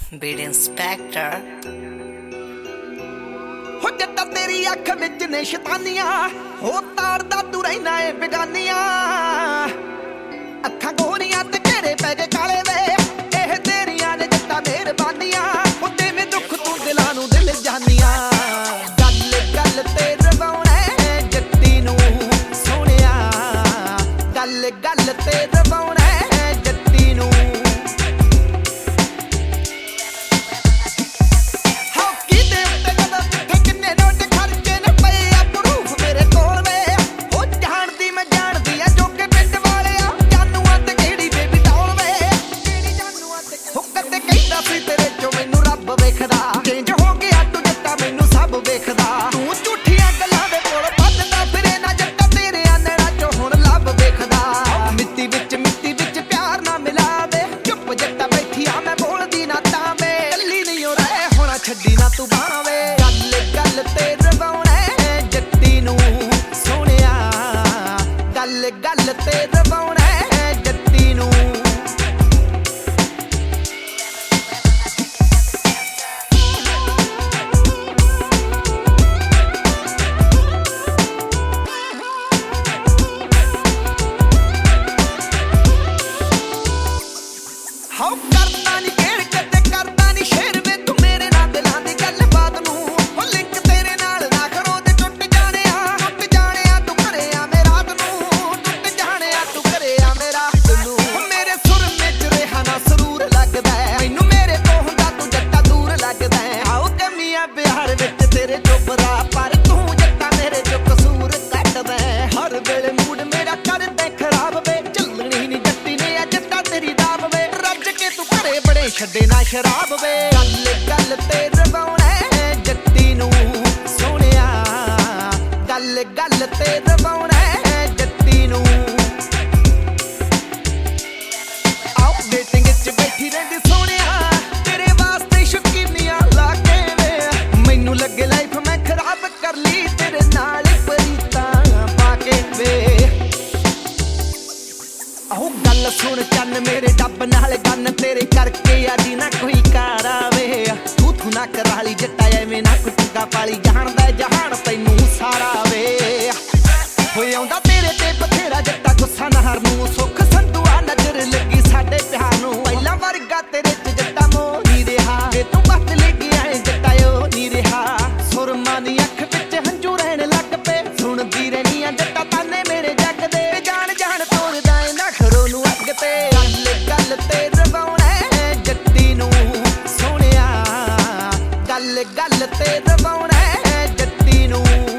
beat inspector हो जट्टा तेरी अख विच ने शैतानियां हो तारदा तू रहना है बेगानियां अखां गोरियां ते घेरे पै गए काले वे एह तेरियां ने जट्टा मेहरबानियां हो तेवें दुख तू दिलां नूं दिल जानियां गल गल ते रवाउणा जट्टी नूं सोहणिया गल गल ते रवाउणा जट्टी नूं छड्डी ना तू बावे गल गल ते रवाउणा जट्टी नूं सोहणिया गल गल ते रवाउणा जट्टी नूं हाउ करदा नी खेड़ कदे करदा नी शेर वे तू मेरे नाल दिलां दी गलबात नूं ओ लिंक तेरे नाल ना करो ते टुट जाने आ तू घरे आ मैं रात नूं टुट जाने आ तू घरे आ मैं रात नूं ओ मेरे सुर विच रेहा ना सरूर लगदा मैनू मेरे को हुंदा तू जट्टा दूर लगदा आओ कमियां बिहार विच तेरे चोबरा पर तू जट्टा मेरे चो कसूर कटदा हर वेले मूड मेरा कर दे खराब वे चलणी नी जट्टी ने आ जट्टा तेरी दाब वे तू घरे बड़े छड्डे ना शराब वे गल गल ते रवाउणा जट्टी नूं सोहणिया गल गल ते रवाउणा जट्टी नूं आओ डेटिंग च बैठी रहिंदी सोहणिया तेरे वास्ते शौकीनियां ला के वे मैनू लगे लाइफ मैं खराब कर ली तेरे नाल परीतां पा के वे आहो गल सुन चन्न मेरे डब नाल गन तेरे करके अजी ना कोई कार आवे तू ना कराली जट्टा एवें ना कोई चुगा पाली जाणदा जहान तैनू सारा वे होए आउंदा तेरे ते बथेरा जट्टा गुस्सा नहर नूं सुख संधुआ नजर लगी साडे प्यार नूं पहिला वर्गा तेरे च जट्टा मोह नी रहा जे तू बदल गया है जट्टा ओ नी रहा सुरमा दी अख विच हंझू रहन लग पे सुणदी रहनी आ जट्टा ताने मेरे जग दे जान जान तोड़दा ए नखरो नूं अग ते गल ते रवाउणा जट्टी नूं सोहणिया गल गल ते रवाउणा जट्टी नूं